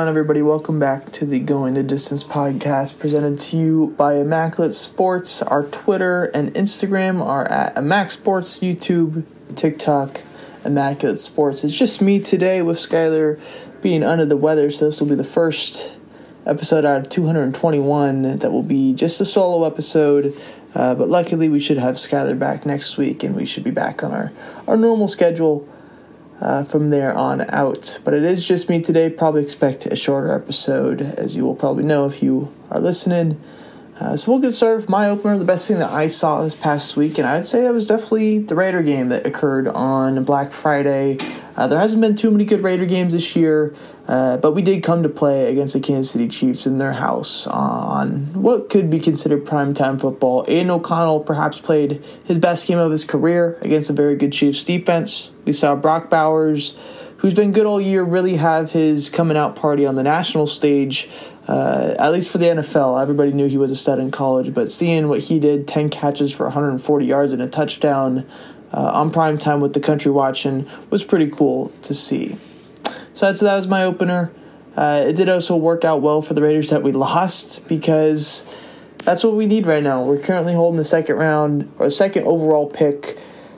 on, everybody? Welcome back to the Going the Distance podcast, presented to you by Immaculate Sports. Our Twitter and Instagram are at Immac Sports, YouTube, TikTok, Immaculate Sports. It's just me today with Skylar being under the weather, so this will be the first episode out of 221 that will be just a solo episode. But luckily, we should have Skylar back next week, and we should be back on our normal schedule from there on out. But it is just me today. Probably expect a shorter episode, as you will probably know if you are listening. So we'll get started with my opener, the best thing that I saw this past week, and I would say that was definitely the Raider game that occurred on Black Friday. There hasn't been too many good Raider games this year, but we did come to play against the Kansas City Chiefs in their house on what could be considered primetime football. Aiden O'Connell perhaps played his best game of his career against a very good Chiefs defense. We saw Brock Bowers, who's been good all year, really have his coming out party on the national stage, at least for the NFL. Everybody knew he was a stud in college, but seeing what he did, 10 catches for 140 yards and a touchdown on primetime with the country watching, was pretty cool to see. So that was my opener. It did also work out well for the Raiders that we lost, because that's what we need right now. We're currently holding the second overall pick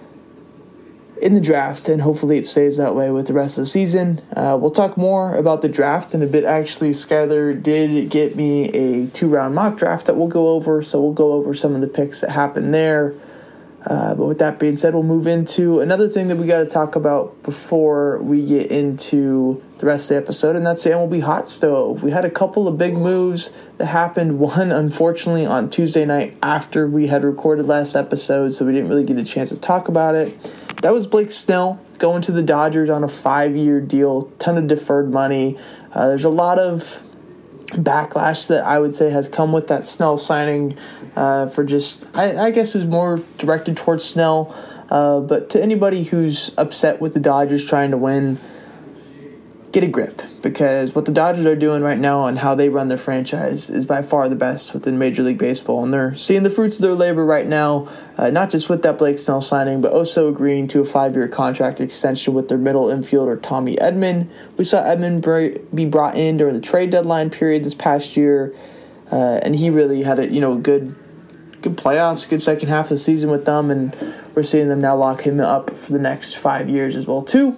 in the draft, and hopefully it stays that way with the rest of the season. We'll talk more about the draft in a bit. Actually, Skylar did get me a 2-round mock draft that we'll go over, so we'll go over some of the picks that happened there. But with that being said, we'll move into another thing that we got to talk about before we get into the rest of the episode, and that's the MLB Hot Stove. We had a couple of big moves that happened. One, unfortunately, on Tuesday night after we had recorded last episode, so we didn't really get a chance to talk about it. That was Blake Snell going to the Dodgers on a 5-year deal, ton of deferred money. There's a lot of backlash that I would say has come with that Snell signing for just, I guess is more directed towards Snell. But to anybody who's upset with the Dodgers trying to win, get a grip, because what the Dodgers are doing right now and how they run their franchise is by far the best within Major League Baseball, and they're seeing the fruits of their labor right now, not just with that Blake Snell signing, but also agreeing to a 5-year contract extension with their middle infielder Tommy Edman. We saw Edman be brought in during the trade deadline period this past year, and he really had a good playoffs, good second half of the season with them, and we're seeing them now lock him up for the next 5 years as well too.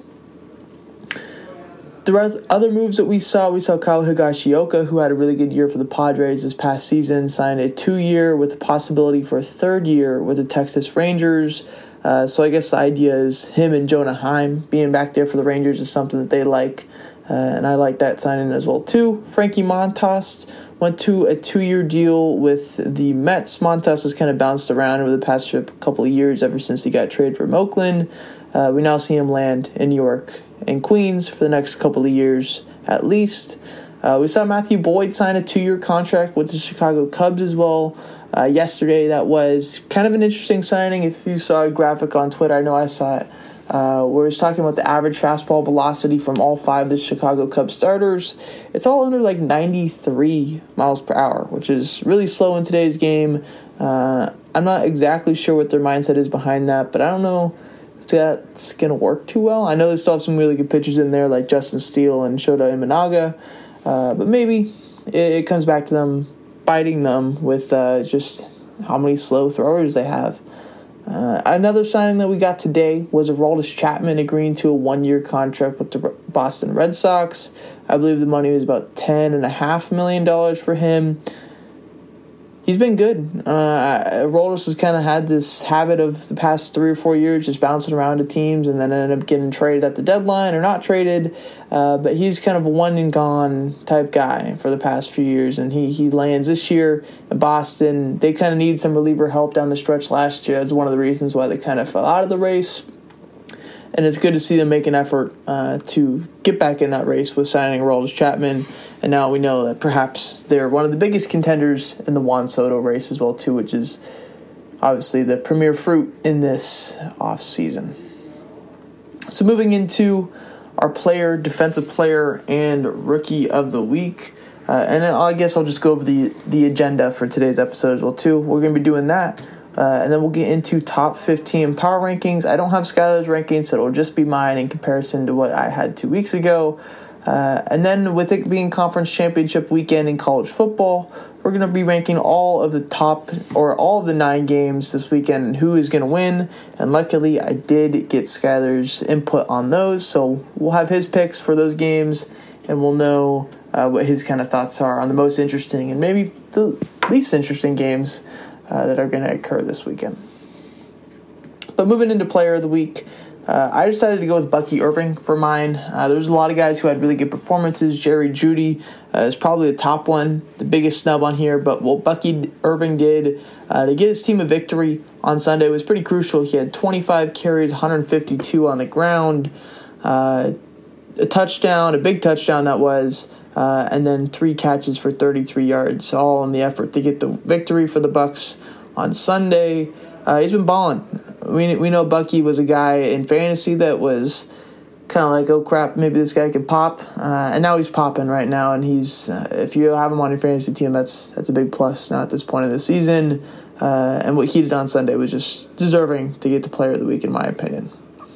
The other moves that we saw Kyle Higashioka, who had a really good year for the Padres this past season, signed a 2-year with the possibility for a 3rd year with the Texas Rangers. So I guess the idea is him and Jonah Heim being back there for the Rangers is something that they like, and I like that signing as well too. Frankie Montas went to a 2-year deal with the Mets. Montas has kind of bounced around over the past couple of years ever since he got traded from Oakland. We now see him land in New York and Queens for the next couple of years at least. We saw Matthew Boyd sign a 2-year contract with the Chicago Cubs as well yesterday. That was kind of an interesting signing. If you saw a graphic on Twitter, I know I saw it, where it's talking about the average fastball velocity from all 5 of the Chicago Cubs starters. It's all under 93 miles per hour, which is really slow in today's game. I'm not exactly sure what their mindset is behind that, but I don't know that's going to work too well. I know they still have some really good pitchers in there like Justin Steele and Shota Imanaga, but maybe it comes back to them biting them with just how many slow throwers they have. Another signing that we got today was Aroldis Chapman agreeing to a 1-year contract with the Boston Red Sox. I believe the money was about $10.5 million for him. He's been good. Aroldis has kind of had this habit of the past 3 or 4 years just bouncing around to teams and then ended up getting traded at the deadline or not traded. But he's kind of a one-and-gone type guy for the past few years, and he lands this year in Boston. They kind of need some reliever help down the stretch last year. That's one of the reasons why they kind of fell out of the race. And it's good to see them make an effort to get back in that race with signing Aroldis Chapman. And now we know that perhaps they're one of the biggest contenders in the Juan Soto race as well, too, which is obviously the premier fruit in this offseason. So moving into our defensive player, and rookie of the week. And then I guess I'll just go over the agenda for today's episode as well, too. We're going to be doing that. And then we'll get into top 15 power rankings. I don't have Skylar's rankings, so it'll just be mine in comparison to what I had 2 weeks ago. And then with it being conference championship weekend in college football, we're going to be ranking all of the 9 games this weekend and who is going to win. And luckily, I did get Skylar's input on those, so we'll have his picks for those games, and we'll know what his kind of thoughts are on the most interesting and maybe the least interesting games that are going to occur this weekend. But moving into Player of the Week, I decided to go with Bucky Irving for mine. There was a lot of guys who had really good performances. Jerry Jeudy is probably the top one, the biggest snub on here. But what Bucky Irving did to get his team a victory on Sunday was pretty crucial. He had 25 carries, 152 on the ground, a touchdown, a big touchdown that was, and then 3 catches for 33 yards, all in the effort to get the victory for the Bucs on Sunday. He's been balling. We know Bucky was a guy in fantasy that was kind of like, oh crap, maybe this guy can pop, and now he's popping right now. And he's if you have him on your fantasy team, that's a big plus now at this point of the season. And what he did on Sunday was just deserving to get the Player of the Week, in my opinion.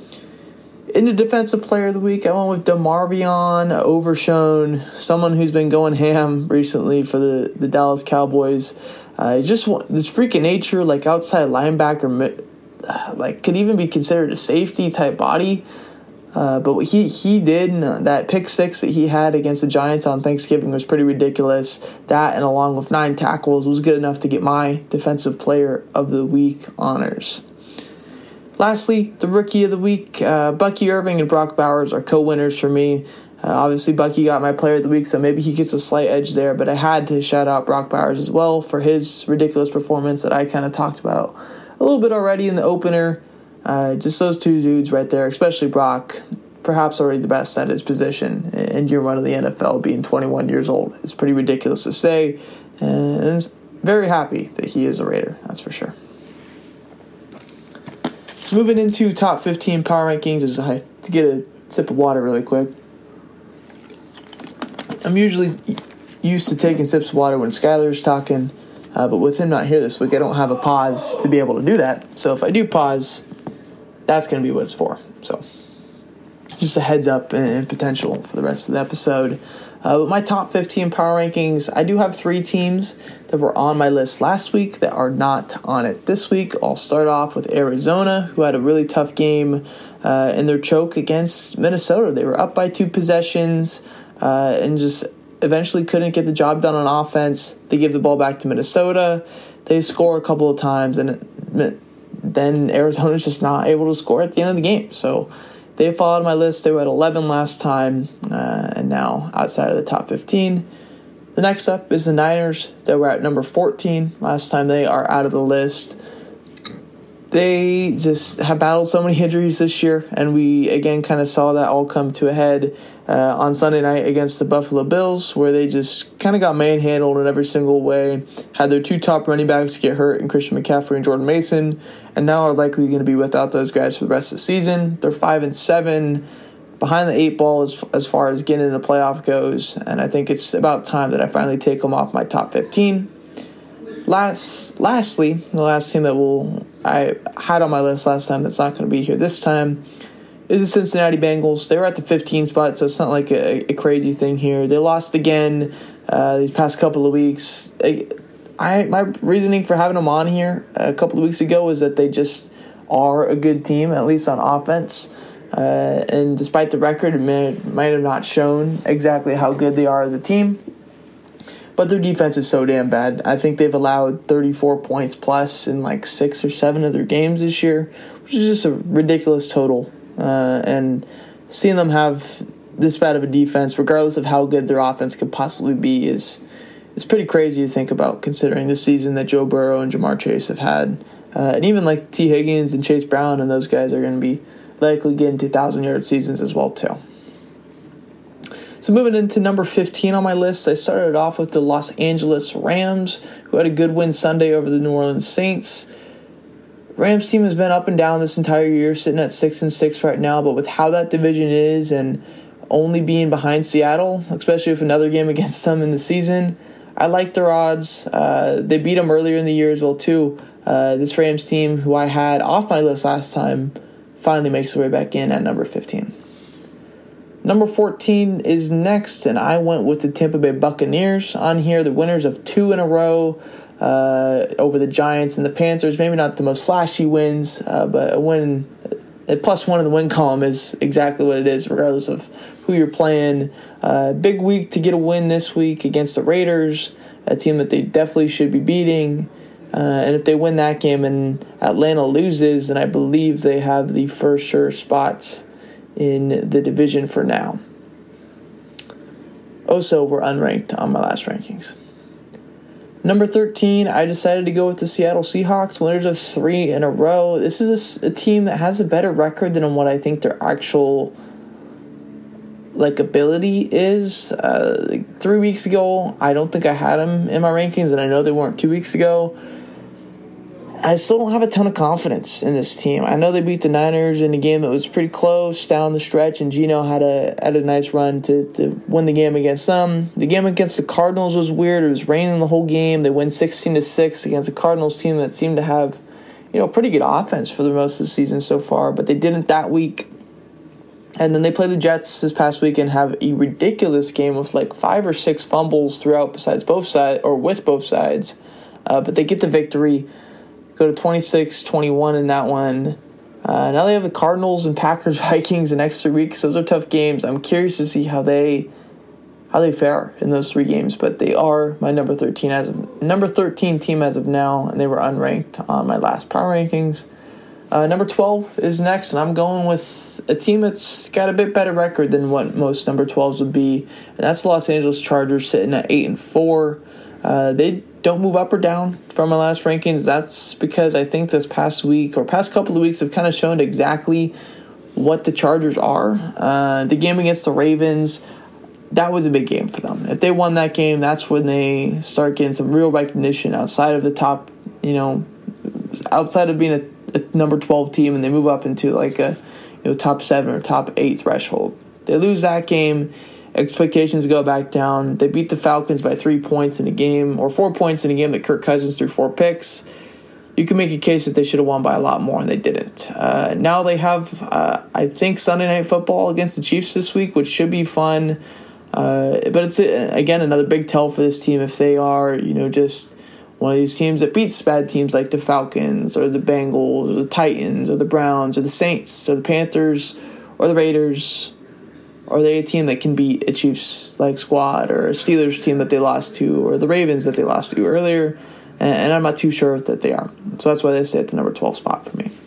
In the Defensive Player of the Week, I went with DeMarvion Overshown, someone who's been going ham recently for the Dallas Cowboys. Just this freak of nature, like outside linebacker, like could even be considered a safety type body. But what he did, that pick 6 that he had against the Giants on Thanksgiving was pretty ridiculous. That, and along with 9 tackles, was good enough to get my Defensive Player of the Week honors. Lastly, the Rookie of the Week, Bucky Irving and Brock Bowers are co-winners for me. Obviously, Bucky got my Player of the Week, so maybe he gets a slight edge there, but I had to shout out Brock Bowers as well for his ridiculous performance that I kind of talked about a little bit already in the opener. Just those 2 dudes right there, especially Brock, perhaps already the best at his position in year 1 of the NFL, being 21 years old. It's pretty ridiculous to say, and I'm very happy that he is a Raider, that's for sure. So moving into top 15 power rankings, as I to get a sip of water really quick. I'm usually used to taking sips of water when Skylar's talking, but with him not here this week, I don't have a pause to be able to do that. So if I do pause, that's going to be what it's for. So just a heads up and potential for the rest of the episode. With my top 15 power rankings, I do have 3 teams that were on my list last week that are not on it this week. I'll start off with Arizona, who had a really tough game in their choke against Minnesota. They were up by 2 possessions and just eventually couldn't get the job done on offense. They give the ball back to Minnesota. They score a couple of times, and then Arizona's just not able to score at the end of the game. So they followed my list. They were at 11 last time, and now outside of the top 15. The next up is the Niners. They were at number 14 last time. They are out of the list. They just have battled so many injuries this year, and we, again, kind of saw that all come to a head on Sunday night against the Buffalo Bills, where they just kind of got manhandled in every single way, had their 2 top running backs get hurt in Christian McCaffrey and Jordan Mason, and now are likely going to be without those guys for the rest of the season. They're 5-7, behind the 8 ball as far as getting in the playoff goes, and I think it's about time that I finally take them off my top 15. Lastly, the last team that I had on my list last time that's not going to be here this time is the Cincinnati Bengals. They were at the 15 spot, so it's not like a crazy thing here. They lost again these past couple of weeks. My reasoning for having them on here a couple of weeks ago was that they just are a good team, at least on offense. And despite the record, it might have not shown exactly how good they are as a team. But their defense is so damn bad. I think they've allowed 34 points plus in like 6 or 7 of their games this year, which is just a ridiculous total. And seeing them have this bad of a defense, regardless of how good their offense could possibly be, is pretty crazy to think about, considering the season that Joe Burrow and Jamar Chase have had. And even like T. Higgins and Chase Brown and those guys are going to be likely getting to 1,000-yard seasons as well, too. So moving into number 15 on my list, I started off with the Los Angeles Rams, who had a good win Sunday over the New Orleans Saints. Rams team has been up and down this entire year, sitting at 6-6 right now, but with how that division is and only being behind Seattle, especially with another game against them in the season, I like their odds. They beat them earlier in the year as well, too. This Rams team, who I had off my list last time, finally makes their way back in at number 15. Number 14 is next, and I went with the Tampa Bay Buccaneers on here, the winners of 2 in a row over the Giants and the Panthers. Maybe not the most flashy wins, but a win, a +1 in the win column is exactly what it is, regardless of who you're playing. Big week to get a win this week against the Raiders, a team that they definitely should be beating. And if they win that game and Atlanta loses, then I believe they have the first sure spots in the division for now. Also, we're unranked on my last rankings. Number 13, I decided to go with the Seattle Seahawks, winners of 3 in a row. This is a team that has a better record than what I think their actual ability is. 3 weeks ago, I don't think I had them in my rankings, and I know they weren't 2 weeks ago. I still don't have a ton of confidence in this team. I know they beat the Niners in a game that was pretty close down the stretch, and Geno had a nice run to win the game against them. The game against the Cardinals was weird. It was raining the whole game. They win 16-6 against a Cardinals team that seemed to have, pretty good offense for the most of the season so far, but they didn't that week. And then they play the Jets this past week and have a ridiculous game with 5 or 6 fumbles throughout besides both sides, or with both sides. But they get the victory. Go to 26-21 in that one. Now they have the Cardinals and Packers, Vikings the next 3 weeks. Those are tough games. I'm curious to see how they fare in those 3 games. But they are my number 13 team as of now, and they were unranked on my last power rankings. Number 12 is next, and I'm going with a team that's got a bit better record than what most number 12s would be, and that's the Los Angeles Chargers, sitting at 8-4. They don't move up or down from my last rankings. That's because I think this past week or past couple of weeks have kind of shown exactly what the Chargers are. The game against the Ravens, that was a big game for them. If they won that game, that's when they start getting some real recognition outside of the top, outside of being a number 12 team, and they move up into a top 7 or top 8 threshold. They lose that game, expectations go back down. They beat the Falcons by 3 points in a game, or 4 points in a game that Kirk Cousins threw 4 picks. You can make a case that they should have won by a lot more, and they didn't. Now they have, I think, Sunday Night Football against the Chiefs this week, which should be fun. But it's, again, another big tell for this team if they are, just one of these teams that beats bad teams like the Falcons or the Bengals or the Titans or the Browns or the Saints or the Panthers or the Raiders. Or are they a team that can beat a Chiefs-like squad, or a Steelers team that they lost to, or the Ravens that they lost to earlier? And I'm not too sure that they are. So that's why they stay at the number 12 spot for me.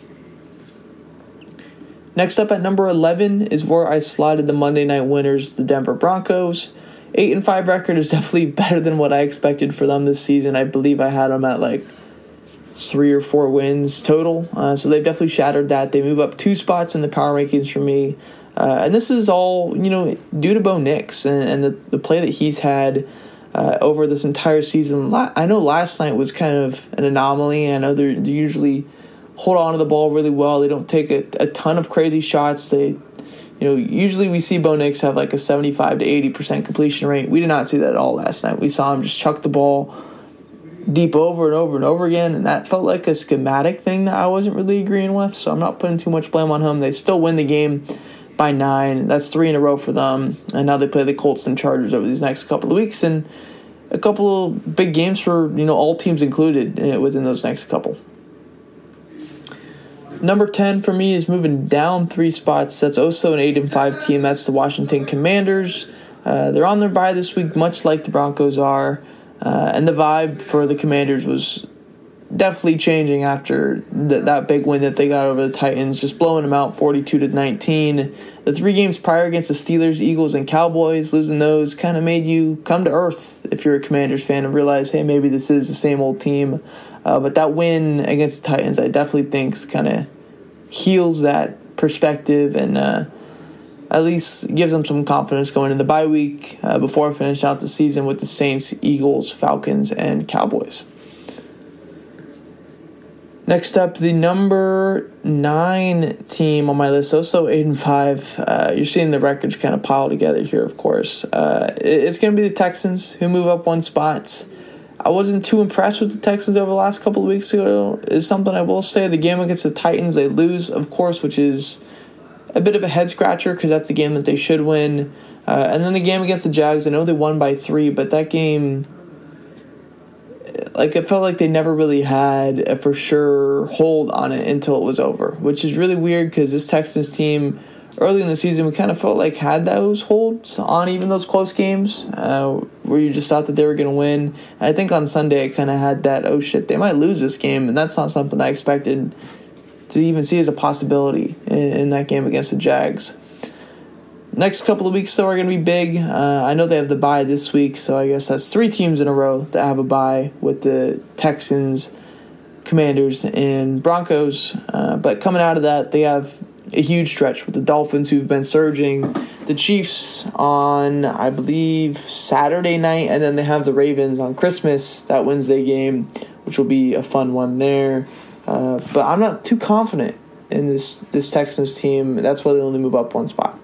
Next up at number 11 is where I slotted the Monday night winners, the Denver Broncos. 8-5 record is definitely better than what I expected for them this season. I believe I had them at 3 or 4 wins total. So they've definitely shattered that. They move up 2 spots in the power rankings for me. And this is all, due to Bo Nix and the play that he's had over this entire season. I know last night was kind of an anomaly. I know they usually hold on to the ball really well. They don't take a ton of crazy shots. They, usually we see Bo Nix have a 75 to 80% completion rate. We did not see that at all last night. We saw him just chuck the ball deep over and over and over again, and that felt like a schematic thing that I wasn't really agreeing with. So I'm not putting too much blame on him. They still win the game by 9. That's 3 in a row for them. And now they play the Colts and Chargers over these next couple of weeks, and a couple of big games for, all teams included within those next couple. Number 10 for me is moving down 3 spots. That's also an 8-5 team. That's the Washington Commanders. They're on their bye this week, much like the Broncos are. And the vibe for the Commanders was definitely changing after that big win that they got over the Titans, just blowing them out 42-19. The 3 games prior against the Steelers, Eagles, and Cowboys, losing those kind of made you come to earth if you're a Commanders fan and realize, hey, maybe this is the same old team. But that win against the Titans, I definitely think kind of heals that perspective and at least gives them some confidence going in the bye week before finishing out the season with the Saints, Eagles, Falcons, and Cowboys. Next up, the number 9 team on my list, also 8-5. You're seeing the records kind of pile together here, of course. It's going to be the Texans, who move up 1 spot. I wasn't too impressed with the Texans over the last couple of weeks ago, is something I will say. The game against the Titans, they lose, of course, which is a bit of a head scratcher because that's a game that they should win. And then the game against the Jags, I know they won by 3, but that game, it felt like they never really had a for sure hold on it until it was over, which is really weird because this Texans team, early in the season, we kind of felt like had those holds on even those close games where you just thought that they were going to win. And I think on Sunday I kind of had that, oh shit, they might lose this game, and that's not something I expected to even see as a possibility in that game against the Jags. Next couple of weeks, though, are going to be big. I know they have the bye this week, so I guess that's 3 teams in a row that have a bye with the Texans, Commanders, and Broncos. But coming out of that, they have a huge stretch with the Dolphins, who've been surging, the Chiefs on, I believe, Saturday night, and then they have the Ravens on Christmas, that Wednesday game, which will be a fun one there. But I'm not too confident in this Texans team. That's why they only move up 1 spot.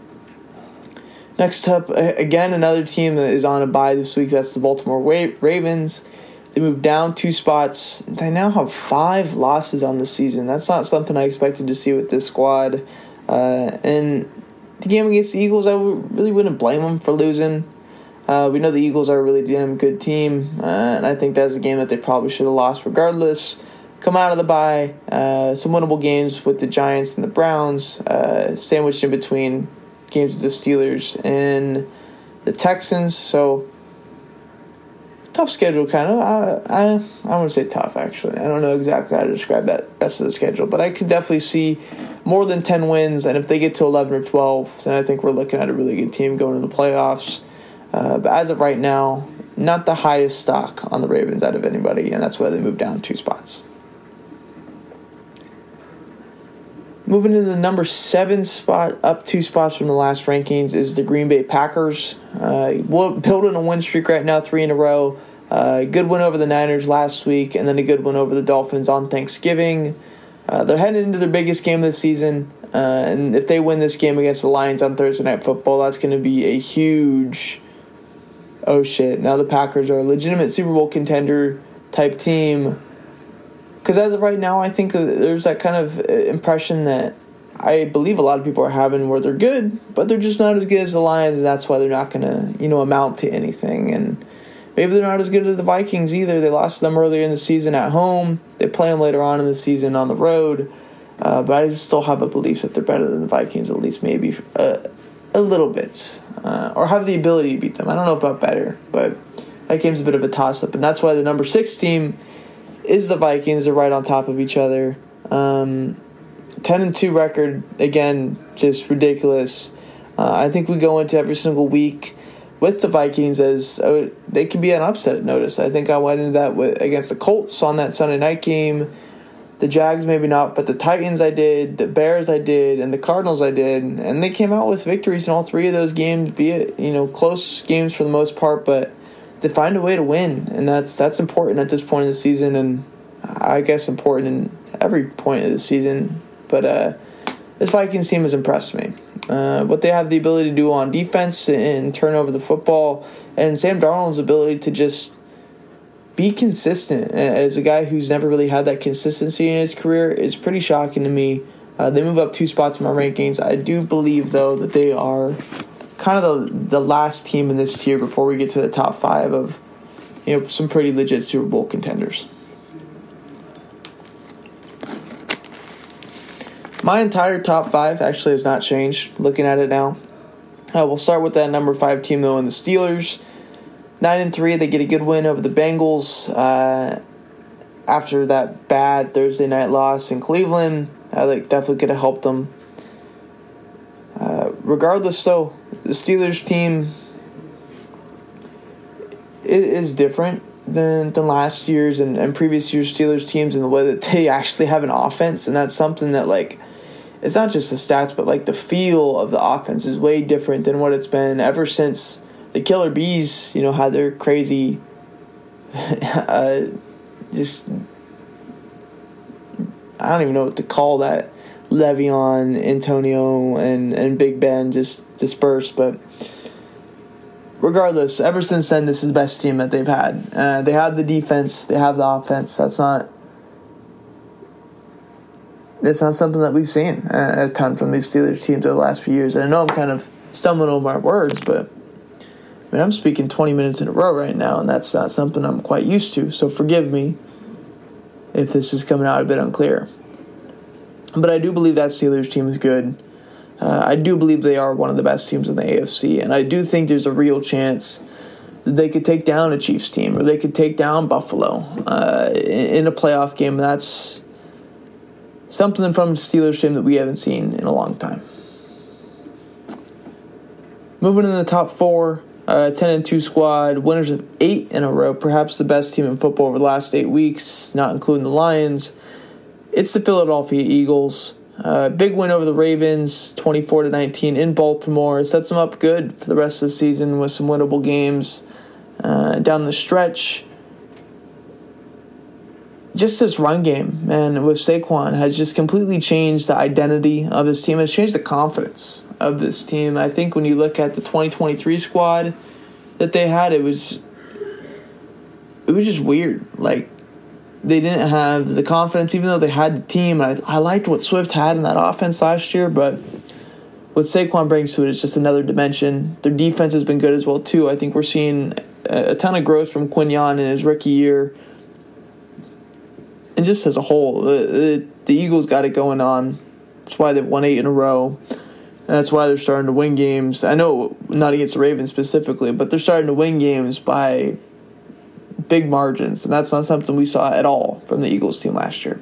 Next up, again, another team that is on a bye this week. That's the Baltimore Ravens. They moved down 2 spots. They now have 5 losses on the season. That's not something I expected to see with this squad. And the game against the Eagles, I really wouldn't blame them for losing. We know the Eagles are a really damn good team, and I think that's a game that they probably should have lost regardless. Come out of the bye, some winnable games with the Giants and the Browns, sandwiched in between games with the Steelers and the Texans. So tough schedule, kind of. I want to say tough, actually. I don't know exactly how to describe that rest of the schedule, but I could definitely see more than 10 wins, and if they get to 11 or 12, then I think we're looking at a really good team going to the playoffs. But as of right now, not the highest stock on the Ravens out of anybody, and that's why they moved down 2 spots. Moving into the number 7 spot, up 2 spots from the last rankings, is the Green Bay Packers. Building a win streak right now, 3 in a row. Good win over the Niners last week, and then a good win over the Dolphins on Thanksgiving. They're heading into their biggest game of the season, and if they win this game against the Lions on Thursday Night Football, that's going to be a huge, oh shit, now the Packers are a legitimate Super Bowl contender type team. Because as of right now, I think there's that kind of impression that I believe a lot of people are having where they're good, but they're just not as good as the Lions, and that's why they're not going to, amount to anything. And maybe they're not as good as the Vikings either. They lost them earlier in the season at home. They play them later on in the season on the road. But I still have a belief that they're better than the Vikings, at least maybe a little bit. Or have the ability to beat them. I don't know about better, but that game's a bit of a toss-up. And that's why the number 6 team is the Vikings. They're right on top of each other. 10-2 record, again, just ridiculous. I think we go into every single week with the Vikings as they can be an upset notice. I think I went into that against the Colts on that Sunday night game. The Jags maybe not, but the Titans I did, the Bears I did, and the Cardinals I did. And they came out with victories in all 3 of those games, be it close games for the most part, but they find a way to win, and that's important at this point in the season, and I guess important in every point of the season. But this Vikings team has impressed me. What they have the ability to do on defense and turn over the football, and Sam Darnold's ability to just be consistent as a guy who's never really had that consistency in his career is pretty shocking to me. They move up 2 spots in my rankings. I do believe, though, that they are kind of the last team in this tier before we get to the top 5 of some pretty legit Super Bowl contenders. My entire top 5 actually has not changed, looking at it now. We'll start with that number 5 team, though, in the Steelers. 9-3, they get a good win over the Bengals after that bad Thursday night loss in Cleveland. That definitely could have helped them. Regardless, though, the Steelers team is different than last year's and previous year's Steelers teams in the way that they actually have an offense, and that's something that, it's not just the stats, but, the feel of the offense is way different than what it's been ever since the Killer Bees, had their crazy, just, I don't even know what to call that, Le'Veon, Antonio, and Big Ben just dispersed. But regardless, ever since then, this is the best team that they've had. They have the defense. They have the offense. That's not It's not something that we've seen a ton from these Steelers teams over the last few years. And I know I'm kind of stumbling over my words, but I'm speaking 20 minutes in a row right now, and that's not something I'm quite used to. So forgive me if this is coming out a bit unclear. But I do believe that Steelers team is good. I do believe they are one of the best teams in the AFC, and I do think there's a real chance that they could take down a Chiefs team or they could take down Buffalo in a playoff game. That's something from the Steelers team that we haven't seen in a long time. Moving in the top 4, 10-2 squad, winners of 8 in a row, perhaps the best team in football over the last 8 weeks, not including the Lions. It's the Philadelphia Eagles. Big win over the Ravens, 24-19 in Baltimore. It sets them up good for the rest of the season with some winnable games down the stretch. Just this run game, man, with Saquon has just completely changed the identity of this team. It's changed the confidence of this team. I think when you look at the 2023 squad that they had, it was just weird. Like, they didn't have the confidence, even though they had the team. I liked what Swift had in that offense last year, but what Saquon brings to it is just another dimension. Their defense has been good as well, too. I think we're seeing a ton of growth from Quinyon in his rookie year. And just as a whole, the Eagles got it going on. That's why they've won 8 in a row. And that's why they're starting to win games. I know not against the Ravens specifically, but they're starting to win games by big margins. And that's not something we saw at all from the Eagles team last year.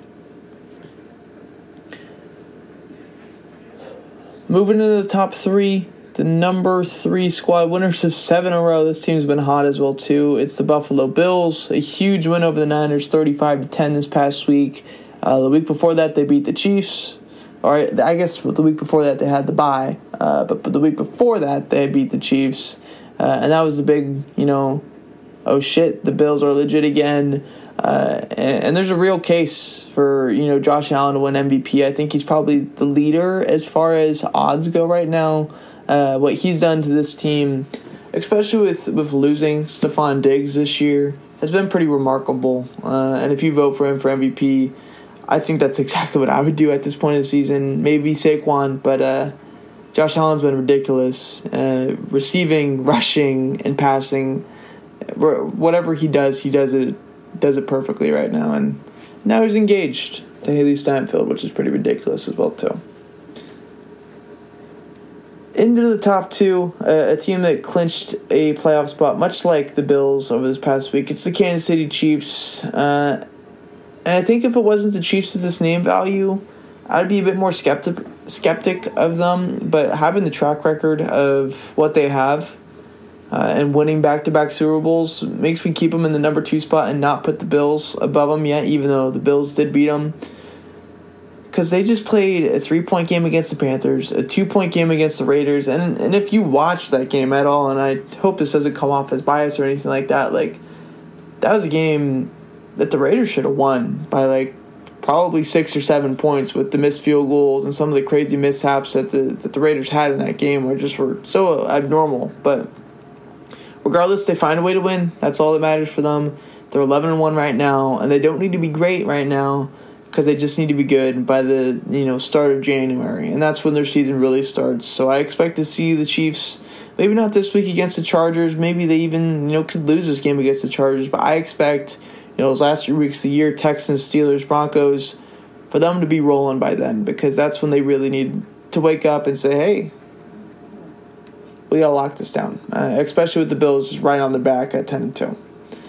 Moving into the top 3, the number 3 squad, winners of 7 in a row. This team's been hot as well, too. It's the Buffalo Bills. A huge win over the Niners, 35-10 this past week. The week before that, they beat the Chiefs. Or I guess the week before that, they had the bye. But the week before that, they beat the Chiefs. And that was the big, oh shit, the Bills are legit again. And there's a real case for, Josh Allen to win MVP. I think he's probably the leader as far as odds go right now. What he's done to this team, especially with losing Stephon Diggs this year, has been pretty remarkable. And if you vote for him for MVP, I think that's exactly what I would do at this point of the season. Maybe Saquon, but Josh Allen's been ridiculous. Receiving, rushing, and passing. Whatever he does it perfectly right now. And now he's engaged to Haley Steinfeld, which is pretty ridiculous as well, too. Into the top 2, a team that clinched a playoff spot, much like the Bills over this past week. It's the Kansas City Chiefs. And I think if it wasn't the Chiefs with this name value, I'd be a bit more skeptic of them. But having the track record of what they have and winning back-to-back Super Bowls makes me keep them in the number 2 spot and not put the Bills above them yet, even though the Bills did beat them. Because they just played a 3-point game against the Panthers, a 2-point game against the Raiders, and if you watch that game at all, and I hope this doesn't come off as bias or anything like that, that was a game that the Raiders should have won by probably 6 or 7 points with the missed field goals and some of the crazy mishaps that the Raiders had in that game were so abnormal. But regardless, they find a way to win. That's all that matters for them. They're 11-1 right now, and they don't need to be great right now, because they just need to be good by the start of January, and that's when their season really starts. So I expect to see the Chiefs, maybe not this week against the Chargers, maybe they even could lose this game against the Chargers, but I expect those last 3 weeks of the year, Texans, Steelers, Broncos, for them to be rolling by then, because that's when they really need to wake up and say, hey, we gotta lock this down, especially with the Bills just right on their back at 10-2.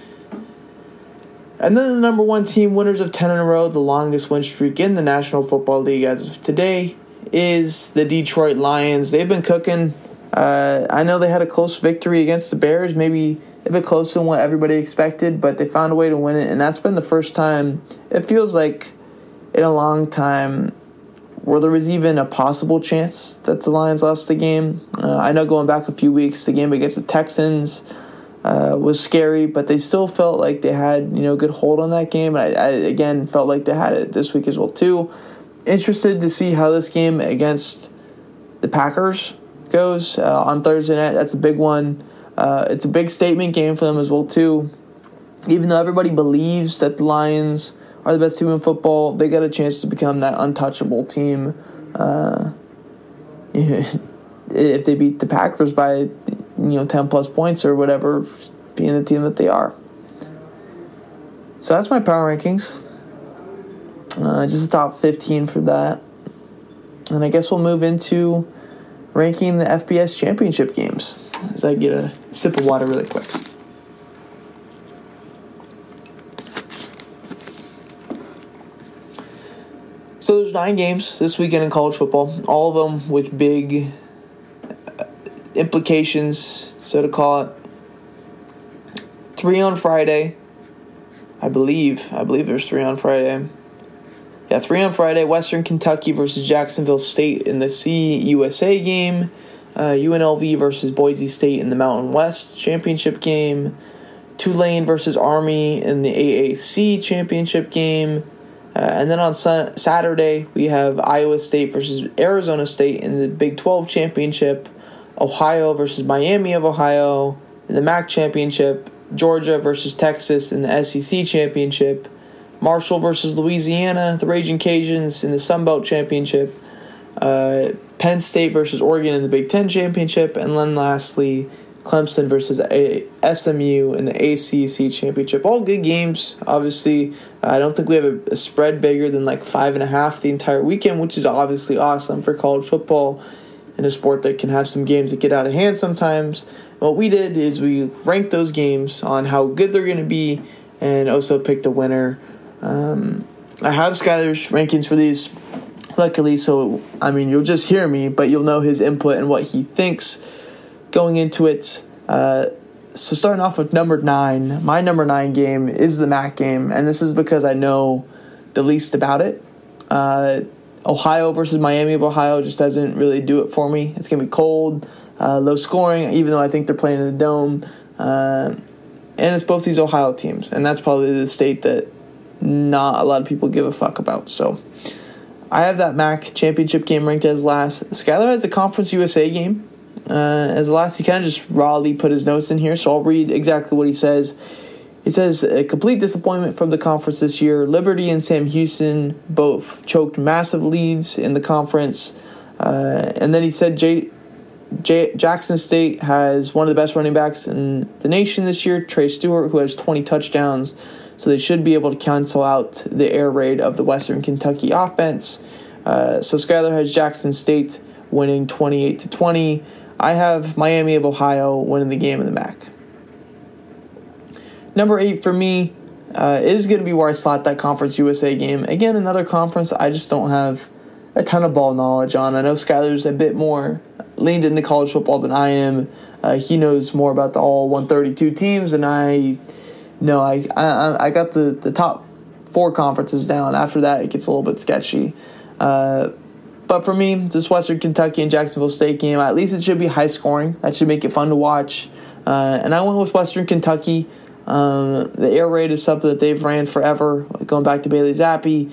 And then the number 1 team, winners of 10 in a row, the longest win streak in the National Football League as of today, is the Detroit Lions. They've been cooking. I know they had a close victory against the Bears, maybe a bit closer than what everybody expected, but they found a way to win it, and that's been the first time, it feels like, in a long time, where there was even a possible chance that the Lions lost the game. I know going back a few weeks, the game against the Texans was scary, but they still felt like they had good hold on that game. I again felt like they had it this week as well too. Interested to see how this game against the Packers goes on Thursday night. That's a big one. It's a big statement game for them as well too. Even though everybody believes that the Lions are the best team in football, they got a chance to become that untouchable team. If they beat the Packers by 10 plus points or whatever, being the team that they are. So that's my power rankings. Just the top 15 for that. And I guess we'll move into ranking the FBS championship games as I get a sip of water really quick. So there's 9 games this weekend in college football, all of them with big implications, so to call it. 3 on Friday. I believe there's 3 on Friday. Yeah, 3 on Friday. Western Kentucky versus Jacksonville State in the CUSA game. UNLV versus Boise State in the Mountain West championship game. Tulane versus Army in the AAC championship game. And then on Saturday, we have Iowa State versus Arizona State in the Big 12 championship. Ohio versus Miami of Ohio in the MAC championship. Georgia versus Texas in the SEC championship. Marshall versus Louisiana, the Raging Cajuns in the Sun Belt championship. Penn State versus Oregon in the Big 10 championship. And then lastly, Clemson versus SMU in the ACC championship. All good games, obviously. I don't think we have a spread bigger than like 5.5 the entire weekend, which is obviously awesome for college football in a sport that can have some games that get out of hand sometimes. What we did is we ranked those games on how good they're going to be and also picked a winner. I have Skyler's rankings for these, luckily, so, you'll just hear me, but you'll know his input and what he thinks going into it. So starting off with number 9, my number 9 game is the MAC game, and this is because I know the least about it. Ohio versus Miami of Ohio just doesn't really do it for me. It's going to be cold, low scoring, even though I think they're playing in a dome. And it's both these Ohio teams, and that's probably the state that not a lot of people give a fuck about. So I have that MAC championship game ranked as last. Skyler has the Conference USA game as last. He kind of just rawly put his notes in here, so I'll read exactly what he says. He says, a complete disappointment from the conference this year. Liberty and Sam Houston both choked massive leads in the conference. And then he said Jackson State has one of the best running backs in the nation this year, Trey Stewart, who has 20 touchdowns. So they should be able to cancel out the air raid of the Western Kentucky offense. So Skyler has Jackson State winning 28-20. I have Miami of Ohio winning the game in the MAC. Number 8 for me is going to be where I slot that Conference USA game. Again, another conference I just don't have a ton of ball knowledge on. I know Skyler's a bit more leaned into college football than I am. He knows more about the all 132 teams, and I got the top 4 conferences down. After that, it gets a little bit sketchy. But for me, this Western Kentucky and Jacksonville State game, at least it should be high scoring. That should make it fun to watch. And I went with Western Kentucky. The air raid is something that they've ran forever, going back to Bailey Zappi.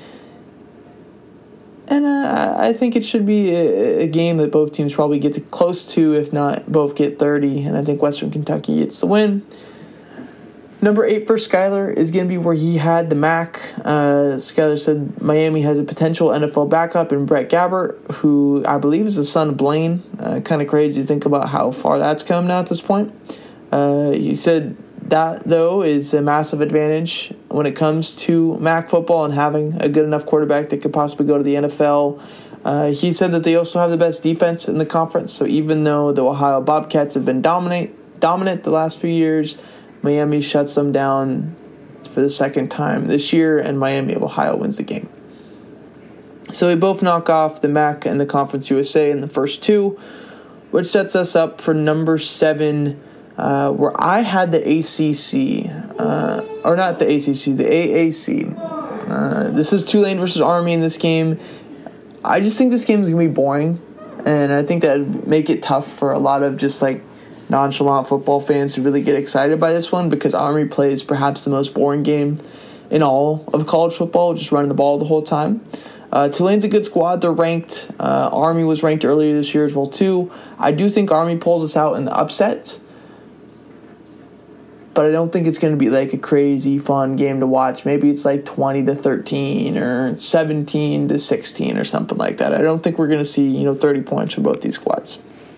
And I think it should be a game that both teams probably get close to, if not both get 30. And I think Western Kentucky gets the win. Number 8 for Skyler is going to be where he had the MAC. Skyler said Miami has a potential NFL backup in Brett Gabbert, who I believe is the son of Blaine. Kind of crazy to think about how far that's come now at this point. He said that, though, is a massive advantage when it comes to MAC football and having a good enough quarterback that could possibly go to the NFL. He said that they also have the best defense in the conference. So even though the Ohio Bobcats have been dominant the last few years, Miami shuts them down for the second time this year, and Miami of Ohio wins the game. So we both knock off the MAC and the Conference USA in the first 2, which sets us up for number 7, where I had the ACC, or not the ACC, the AAC. This is Tulane versus Army in this game. I just think this game is going to be boring, and I think that would make it tough for a lot of just like nonchalant football fans to really get excited by this one, because Army plays perhaps the most boring game in all of college football, just running the ball the whole time. Tulane's a good squad. They're ranked. Army was ranked earlier this year as well, too. I do think Army pulls us out in the upset. but I don't think it's going to be like a crazy fun game to watch. Maybe it's like 20-13 or 17-16 or something like that. I don't think we're going to see 30 points from both these squads.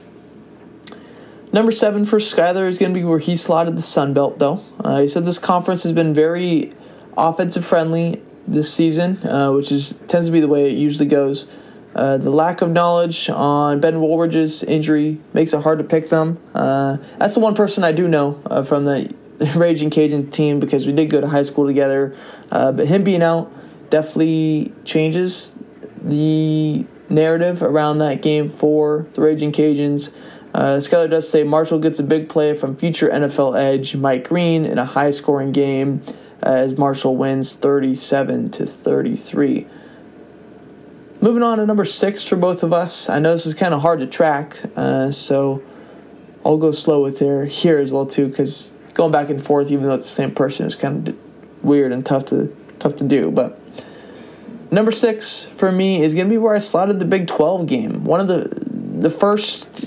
Number 7 for Skyler is going to be where he slotted the Sun Belt, though. He said this conference has been very offensive friendly this season, which tends to be the way it usually goes. The lack of knowledge on Ben Woolridge's injury makes it hard to pick them. That's the one person I do know from the Raging Cajun team because we did go to high school together. But him being out definitely changes the narrative around that game for the Raging Cajuns. Skyler does say Marshall gets a big play from future NFL edge Mike Green in a high-scoring game as Marshall wins 37-33. Moving on to number 6 for both of us. I know this is kind of hard to track, so I'll go slow with here as well too, because going back and forth, even though it's the same person, is kind of weird and tough to do. But number 6 for me is going to be where I slotted the Big 12 game, one of the first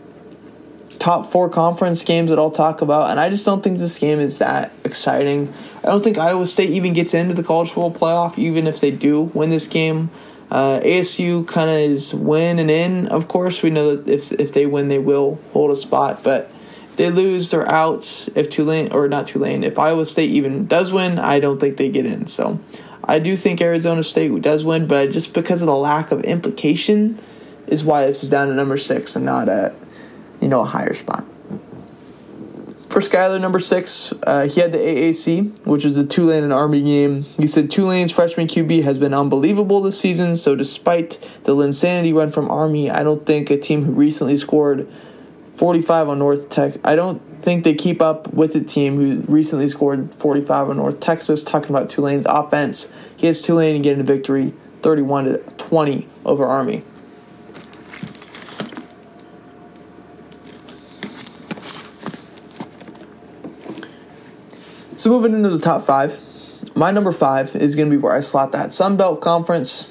top 4 conference games that I'll talk about, and I just don't think this game is that exciting. I don't think Iowa State even gets into the college football playoff, even if they do win this game. ASU kind of is win and in. Of course, we know that if they win, they will hold a spot, but if they lose, they're out. If Iowa State even does win, I don't think they get in. So I do think Arizona State does win, but just because of the lack of implication is why this is down to number 6 and not at a higher spot. For Skyler, number 6, he had the AAC, which was the Tulane and Army game. He said Tulane's freshman QB has been unbelievable this season, so despite the Linsanity run from Army, I don't think a team who recently scored 45 on North Tech, I don't think they keep up with the team who recently scored 45 on North Texas. Talking about Tulane's offense, he has Tulane getting a victory 31-20 over Army. So moving into the top 5, my number 5 is going to be where I slot that Sun Belt Conference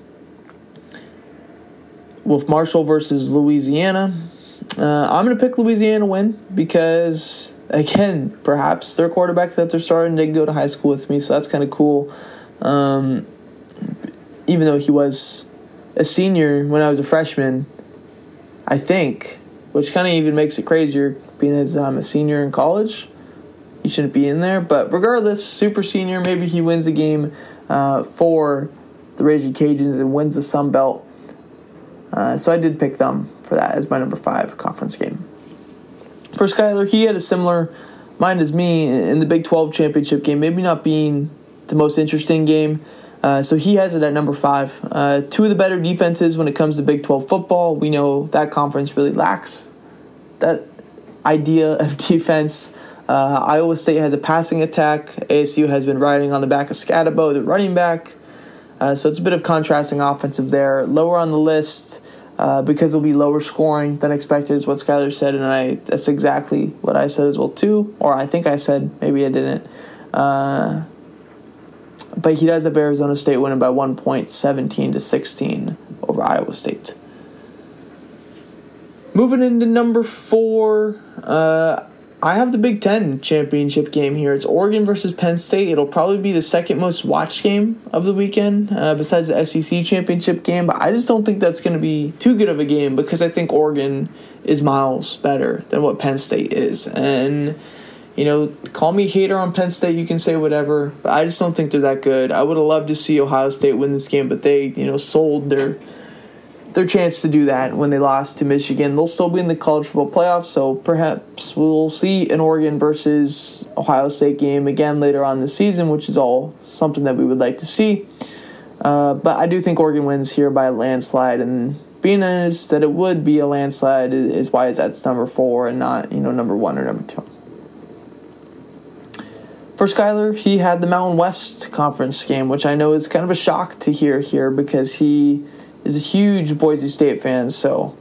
with Marshall versus Louisiana. I'm going to pick Louisiana to win because, again, perhaps their quarterback that they're starting did go to high school with me, so that's kind of cool. Even though he was a senior when I was a freshman, I think, which kind of even makes it crazier being as I'm a senior in college. He shouldn't be in there, but regardless, super senior, maybe he wins the game for the Raging Cajuns and wins the Sun Belt. So I did pick them for that as my number 5 conference game. For Skyler, he had a similar mind as me in the Big 12 championship game, maybe not being the most interesting game. So he has it at number 5. 2 of the better defenses when it comes to Big 12 football. We know that conference really lacks that idea of defense. Iowa State has a passing attack. ASU has been riding on the back of Scatabo, the running back. So it's a bit of contrasting offensive there. Lower on the list because it'll be lower scoring than expected is what Skyler said, and that's exactly what I said as well too. Or I think I said, maybe I didn't. But he does have Arizona State winning by 1 point, 17-16 over Iowa State. Moving into number 4, I have the Big Ten championship game here. It's Oregon versus Penn State. It'll probably be the second most watched game of the weekend besides the SEC championship game. But I just don't think that's going to be too good of a game because I think Oregon is miles better than what Penn State is. And, call me a hater on Penn State. You can say whatever. But I just don't think they're that good. I would have loved to see Ohio State win this game, but they, sold their chance to do that when they lost to Michigan. They'll still be in the college football playoffs, so perhaps we'll see an Oregon versus Ohio State game again later on this season, which is all something that we would like to see. But I do think Oregon wins here by a landslide, and being honest that it would be a landslide is why that's number 4 and not number 1 or number 2. For Skyler, he had the Mountain West Conference game, which I know is kind of a shock to hear here because he is a huge Boise State fan, so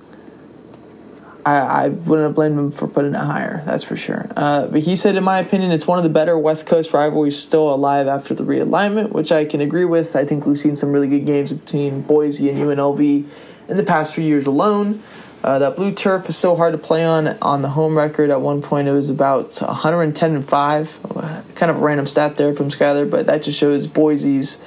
I wouldn't have blamed him for putting it higher, that's for sure. But he said, in my opinion, it's one of the better West Coast rivalries still alive after the realignment, which I can agree with. I think we've seen some really good games between Boise and UNLV in the past few years alone. That blue turf is so hard to play on the home record. At one point, it was about 110-5. Kind of a random stat there from Skyler, but that just shows Boise's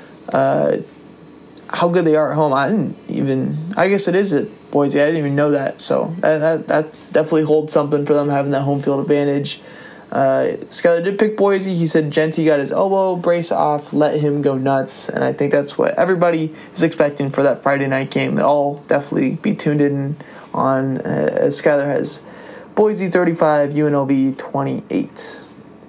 how good they are at home. I guess it is at Boise. I didn't even know that. So that definitely holds something for them, having that home field advantage. Skyler did pick Boise. He said Genty got his elbow brace off, let him go nuts, and I think that's what everybody is expecting for that Friday night game. They'll all definitely be tuned in on, as Skyler has Boise 35, UNLV 28.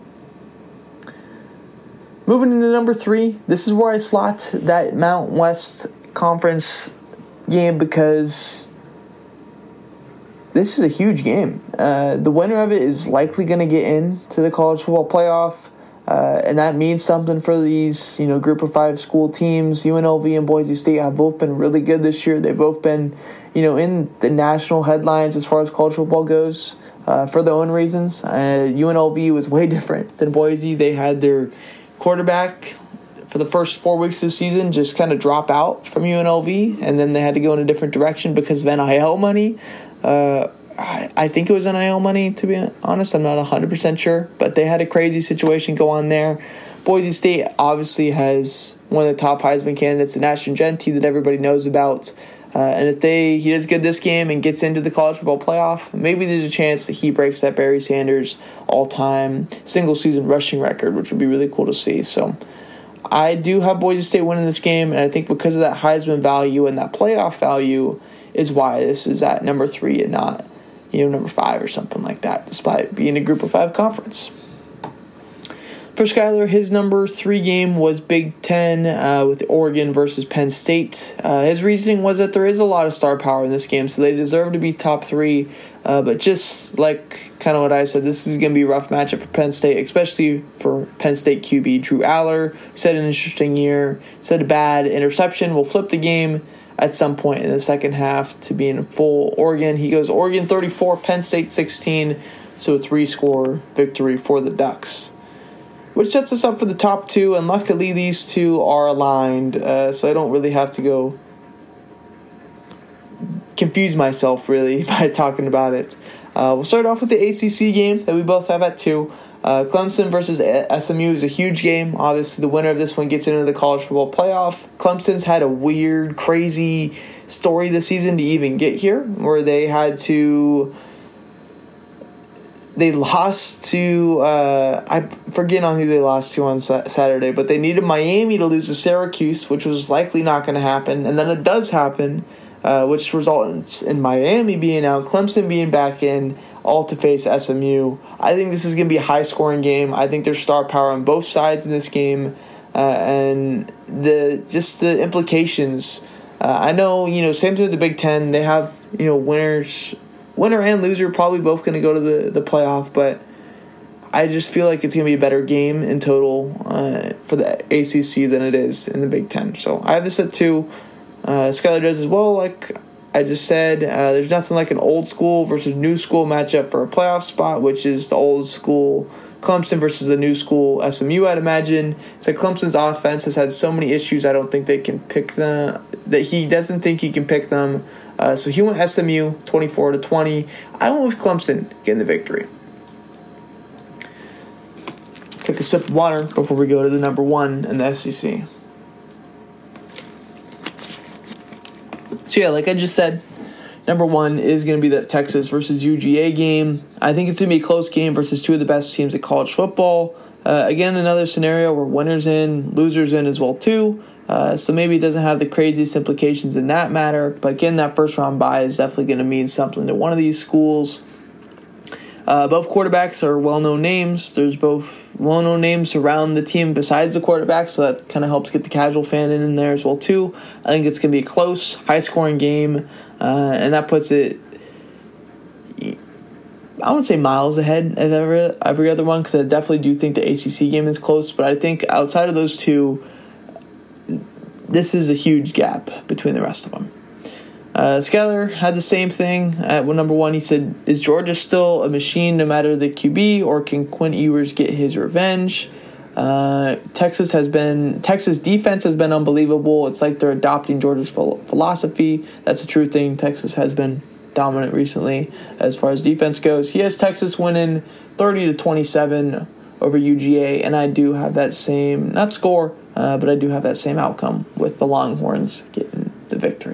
Moving into number 3, this is where I slot that Mountain West Conference game because this is a huge game. The winner of it is likely going to get into the college football playoff, and that means something for these, group of 5 school teams. UNLV and Boise State have both been really good this year. They've both been, in the national headlines as far as college football goes for their own reasons. UNLV was way different than Boise. They had their quarterback for the first 4 weeks of the season just kind of drop out from UNLV, and then they had to go in a different direction because of NIL money. I think it was NIL money, to be honest. I'm not 100% sure, but they had a crazy situation go on there. Boise State obviously has one of the top Heisman candidates in Ashton Genty that everybody knows about. And if he does good this game and gets into the college football playoff, maybe there's a chance that he breaks that Barry Sanders all-time single-season rushing record, which would be really cool to see. So I do have Boise State winning this game, and I think because of that Heisman value and that playoff value is why this is at number 3 and not, number 5 or something like that, despite being a group of 5 conference. For Skyler, his number 3 game was Big Ten with Oregon versus Penn State. His reasoning was that there is a lot of star power in this game, so they deserve to be top 3. But just like kind of what I said, this is going to be a rough matchup for Penn State, especially for Penn State QB Drew Aller, who said an interesting year, said a bad interception will flip the game at some point in the second half to be in full Oregon. He goes Oregon 34, Penn State 16, so a 3-score victory for the Ducks, which sets us up for the top 2, and luckily these two are aligned, so I don't really have to go confuse myself, really, by talking about it. We'll start off with the ACC game that we both have at 2. Clemson versus SMU is a huge game. Obviously, the winner of this one gets into the college football playoff. Clemson's had a weird, crazy story this season to even get here, where they lost to, I forget on who they lost to on Saturday, but they needed Miami to lose to Syracuse, which was likely not going to happen. And then it does happen, which results in Miami being out, Clemson being back in, all to face SMU. I think this is going to be a high-scoring game. I think there's star power on both sides in this game, and the implications. I know, same thing with the Big Ten. They have, winner and loser probably both going to go to the playoff, but I just feel like it's going to be a better game in total for the ACC than it is in the Big Ten. So I have this at 2. Skyler does as well, like I just said. There's nothing like an old school versus new school matchup for a playoff spot, which is the old school Clemson versus the new school SMU, I'd imagine. It's like Clemson's offense has had so many issues, I don't think they can pick them, that he doesn't think he can pick them. So he went SMU 24-20. I went with Clemson getting the victory. Take a sip of water before we go to the number 1 in the SEC. So yeah, like I just said, number 1 is going to be the Texas versus UGA game. I think it's going to be a close game versus 2 of the best teams in college football. Again, another scenario where winners in, losers in as well too. So maybe it doesn't have the craziest implications in that matter. But again, that first round bye is definitely going to mean something to one of these schools. Both quarterbacks are well-known names. There's both well-known names around the team besides the quarterback, so that kind of helps get the casual fan in there as well too. I think it's going to be a close, high-scoring game, and that puts it, I wouldn't say miles ahead of every other one, because I definitely do think the ACC game is close, but I think outside of those two, this is a huge gap between the rest of them. Skyler had the same thing at number 1. He said, is Georgia still a machine no matter the QB, or can Quinn Ewers get his revenge? Texas defense has been unbelievable. It's like they're adopting Georgia's philosophy. That's a true thing. Texas has been dominant recently as far as defense goes. He has Texas winning 30-27 over UGA, and I do have that same, not score, but I do have that same outcome with the Longhorns getting the victory.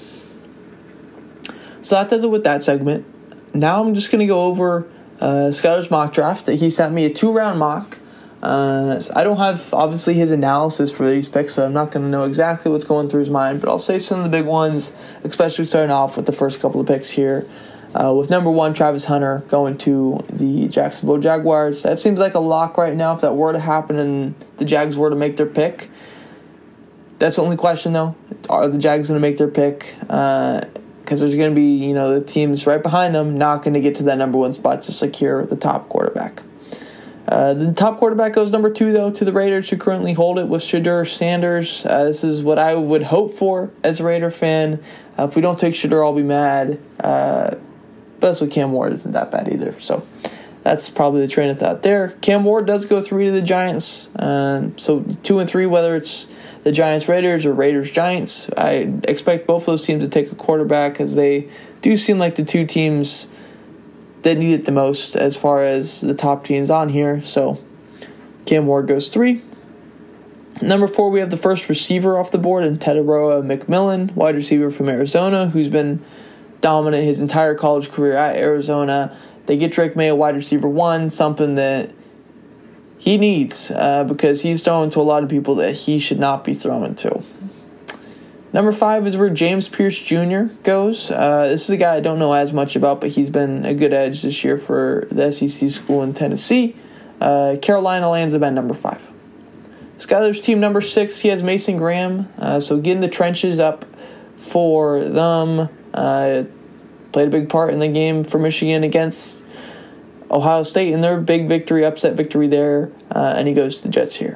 So that does it with that segment. Now I'm just going to go over Skylar's mock draft. He sent me a 2-round mock. I don't have, obviously, his analysis for these picks, so I'm not going to know exactly what's going through his mind, but I'll say some of the big ones, especially starting off with the first couple of picks here. With number 1, Travis Hunter going to the Jacksonville Jaguars. That seems like a lock right now if that were to happen and the Jags were to make their pick. That's the only question, though. Are the Jags going to make their pick? Because there's going to be, the teams right behind them not going to get to that number 1 spot to secure the top quarterback. The top quarterback goes number 2, though, to the Raiders, who currently hold it with Shedeur Sanders. This is what I would hope for as a Raider fan. If we don't take Shedeur, I'll be mad. But that's with Cam Ward isn't that bad either. So that's probably the train of thought there. Cam Ward does go 3 to the Giants. So 2 and 3, whether it's the Giants-Raiders or Raiders-Giants, I expect both of those teams to take a quarterback, as they do seem like the two teams that need it the most as far as the top teams on here. So Cam Ward goes 3. Number 4, we have the first receiver off the board in Tetairoa McMillan, wide receiver from Arizona, who's been dominant his entire college career at Arizona. They get Drake May, wide receiver 1, something that he needs because he's throwing to a lot of people that he should not be throwing to. Number 5 is where James Pierce Jr. goes. This is a guy I don't know as much about, but he's been a good edge this year for the SEC school in Tennessee. Carolina lands him at number 5. Skylar's team number 6, he has Mason Graham. So getting the trenches up for them. Played a big part in the game for Michigan against Ohio State in their big victory, upset victory there. And he goes to the Jets here.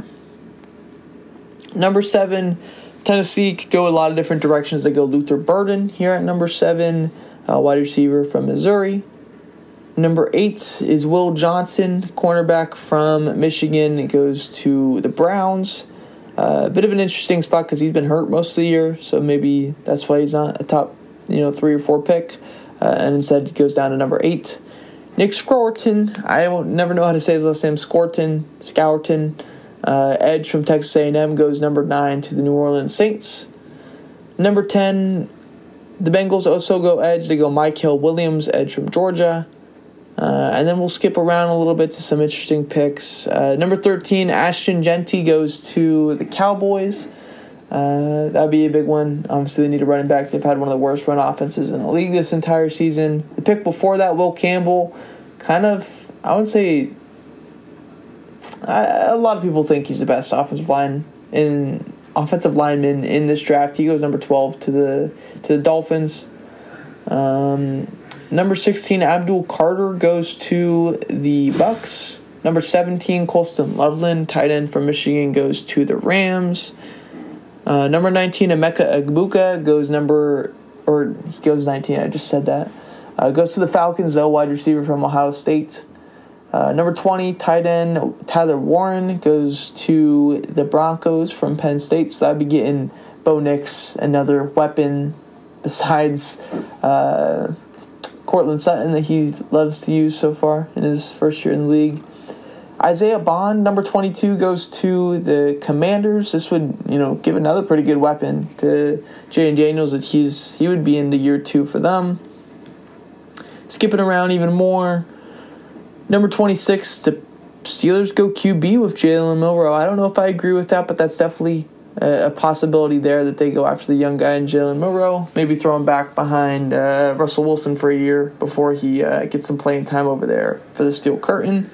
Number 7, Tennessee could go a lot of different directions. They go Luther Burden here at number 7, wide receiver from Missouri. Number 8 is Will Johnson, cornerback from Michigan. It goes to the Browns. A bit of an interesting spot because he's been hurt most of the year, so maybe that's why he's not a top 3 or 4 pick. And instead, he goes down to number 8. Nick Scourton, I won't never know how to say his last name. Scourton, edge from Texas A&M, goes number 9 to the New Orleans Saints. Number 10, the Bengals also go edge. They go Mykel Williams, edge from Georgia. And then we'll skip around a little bit to some interesting picks. Number 13, Ashton Jeanty goes to the Cowboys. That'd be a big one. Obviously, they need a running back. They've had one of the worst run offenses in the league this entire season. The pick before that, Will Campbell, kind of, I would say, a lot of people think he's the best offensive lineman in this draft. He goes number 12 to the Dolphins. Number 16, Abdul Carter goes to the Bucks. Number 17, Colston Loveland, tight end from Michigan, goes to the Rams. Number 19, Emeka Egbuka goes 19. I just said that. Goes to the Falcons, though, wide receiver from Ohio State. Number 20, tight end Tyler Warren goes to the Broncos from Penn State. So that'd be getting Bo Nix another weapon besides Cortland Sutton that he loves to use so far in his first year in the league. Isaiah Bond, number 22, goes to the Commanders. This would, give another pretty good weapon to Jayden Daniels that he would be into year 2 for them. Skipping around even more, number 26, the Steelers go QB with Jalen Milroe. I don't know if I agree with that, but that's definitely a possibility there that they go after the young guy in Jalen Milroe. Maybe throw him back behind Russell Wilson for a year before he gets some playing time over there for the Steel Curtain.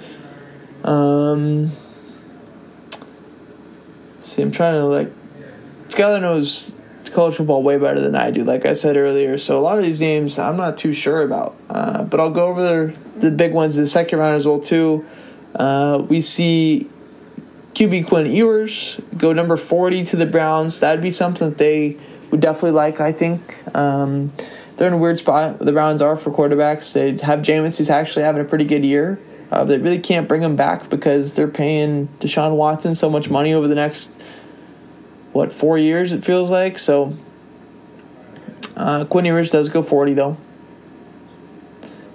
See, I'm trying to, Skylar knows college football way better than I do, like I said earlier. So a lot of these names I'm not too sure about. But I'll go over the big ones in the second round as well, too. We see QB Quinn Ewers go number 40 to the Browns. That'd be something that they would definitely like, I think. They're in a weird spot. The Browns are for quarterbacks. They have Jameis, who's actually having a pretty good year. They really can't bring him back because they're paying Deshaun Watson so much money over the next, 4 years it feels like. So Quinn Ewers does go 40, though.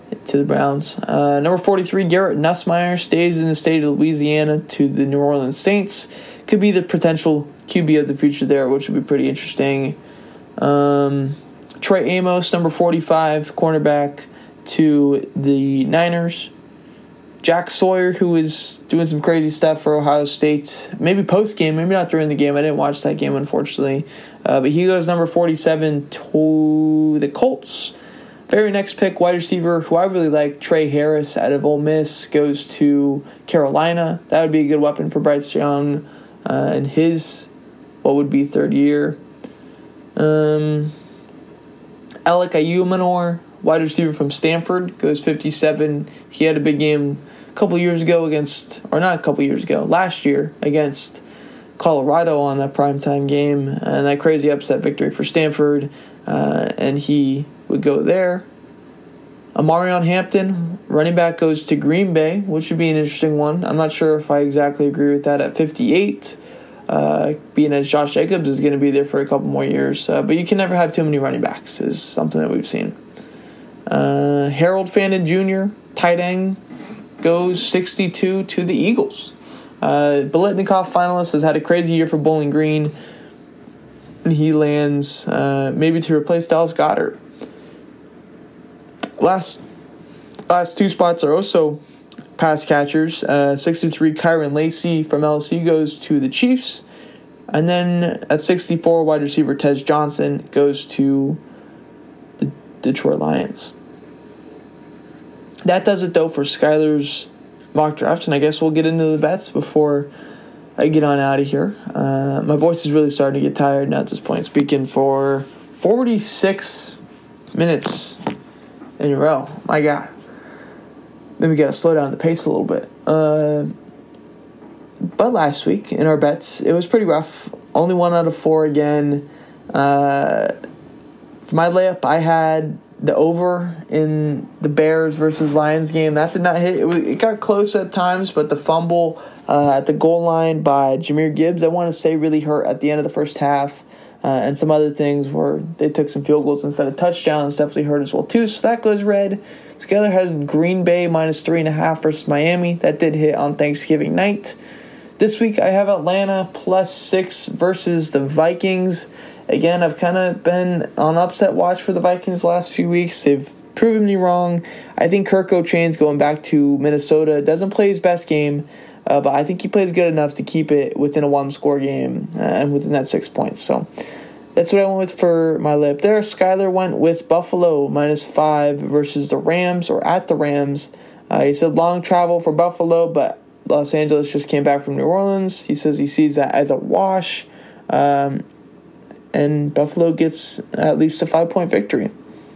to the Browns. Number 43, Garrett Nussmeier stays in the state of Louisiana to the New Orleans Saints. Could be the potential QB of the future there, which would be pretty interesting. Trey Amos, number 45, cornerback to the Niners. Jack Sawyer, who is doing some crazy stuff for Ohio State, maybe post-game, maybe not during the game. I didn't watch that game, unfortunately. But he goes number 47 to the Colts. Very next pick, wide receiver, who I really like, Trey Harris out of Ole Miss, goes to Carolina. That would be a good weapon for Bryce Young in his, what would be, third year. Alec Ayumanor, wide receiver from Stanford, goes 57. He had a big game last year against Colorado on that primetime game, and that crazy upset victory for Stanford, and he would go there. Amarion Hampton, running back, goes to Green Bay, which would be an interesting one. I'm not sure if I exactly agree with that at 58, being as Josh Jacobs is going to be there for a couple more years, but you can never have too many running backs is something that we've seen. Harold Fannin Jr., tight end, goes 62 to the Eagles. Biletnikoff finalist, has had a crazy year for Bowling Green, and he lands maybe to replace Dallas Goedert. Last two spots are also pass catchers. 63, Kyron Lacy from LSU goes to the Chiefs, and then at 64, wide receiver Tez Johnson goes to the Detroit Lions. That does it, though, for Skylar's mock drafts, and I guess we'll get into the bets before I get on out of here. My voice is really starting to get tired now at this point, speaking for 46 minutes in a row. My God. Maybe we got to slow down the pace a little bit. But last week, in our bets, it was pretty rough. Only 1 out of 4 again. For my layup, I had the over in the Bears versus Lions game. That did not hit. It got close at times, but the fumble at the goal line by Jahmyr Gibbs, I want to say, really hurt at the end of the first half. And some other things where they took some field goals instead of touchdowns definitely hurt as well, too. So that goes red. Skylar has Green Bay minus 3.5 versus Miami. That did hit on Thanksgiving night. This week I have Atlanta plus 6 versus the Vikings. Again, I've kind of been on upset watch for the Vikings the last few weeks. They've proven me wrong. I think Kirk O'Chain's going back to Minnesota. Doesn't play his best game, but I think he plays good enough to keep it within a one-score game and within that 6 points. So that's what I went with for my layup there. Skylar went with Buffalo minus 5 versus the Rams, or at the Rams. He said long travel for Buffalo, but Los Angeles just came back from New Orleans. He says he sees that as a wash. And Buffalo gets at least a 5-point victory.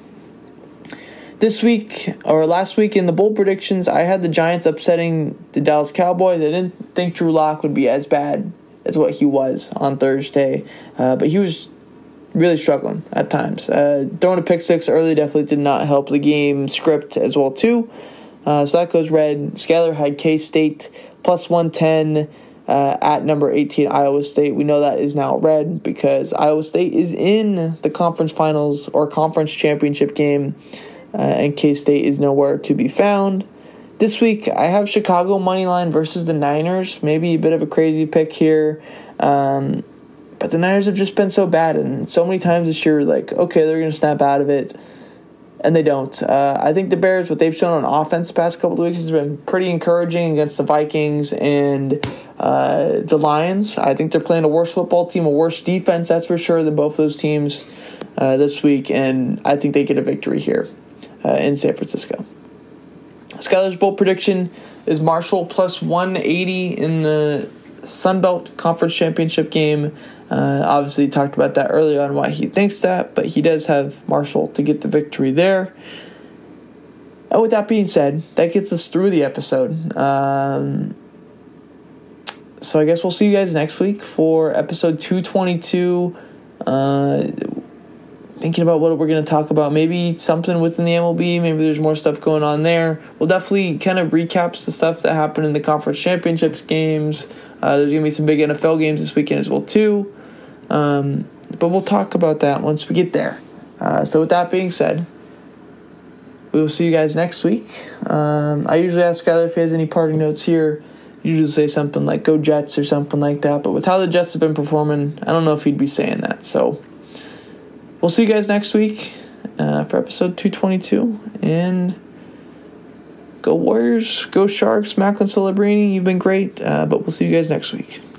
This week, or last week in the bold predictions, I had the Giants upsetting the Dallas Cowboys. I didn't think Drew Lock would be as bad as what he was on Thursday, but he was really struggling at times. Throwing a pick 6 early definitely did not help the game script as well, too. So that goes red. Skylar had K-State plus 110. At number 18, Iowa State. We know that is now red because Iowa State is in the conference finals or conference championship game, and K-State is nowhere to be found. This week, I have Chicago moneyline versus the Niners. Maybe a bit of a crazy pick here, but the Niners have just been so bad, and so many times this year, like, okay, they're going to snap out of it, and they don't. I think the Bears, what they've shown on offense the past couple of weeks has been pretty encouraging against the Vikings and the Lions. I think they're playing a worse football team, a worse defense, that's for sure, than both those teams this week, and I think they get a victory here in San Francisco. Skylar's bold prediction is Marshall plus 180 in the Sun Belt Conference Championship game. Obviously, talked about that earlier on why he thinks that, but he does have Marshall to get the victory there. And with that being said, that gets us through the episode. So I guess we'll see you guys next week for episode 222. Thinking about what we're going to talk about. Maybe something within the MLB. Maybe there's more stuff going on there. We'll definitely kind of recaps the stuff that happened in the conference championships games. There's going to be some big NFL games this weekend as well, too. But we'll talk about that once we get there. So with that being said, we will see you guys next week. I usually ask Skyler if he has any parting notes here. Usually say something like "Go Jets" or something like that. But with how the Jets have been performing, I don't know if he'd be saying that. So we'll see you guys next week for episode 222. And go Warriors, go Sharks, Macklin Celebrini. You've been great. But we'll see you guys next week.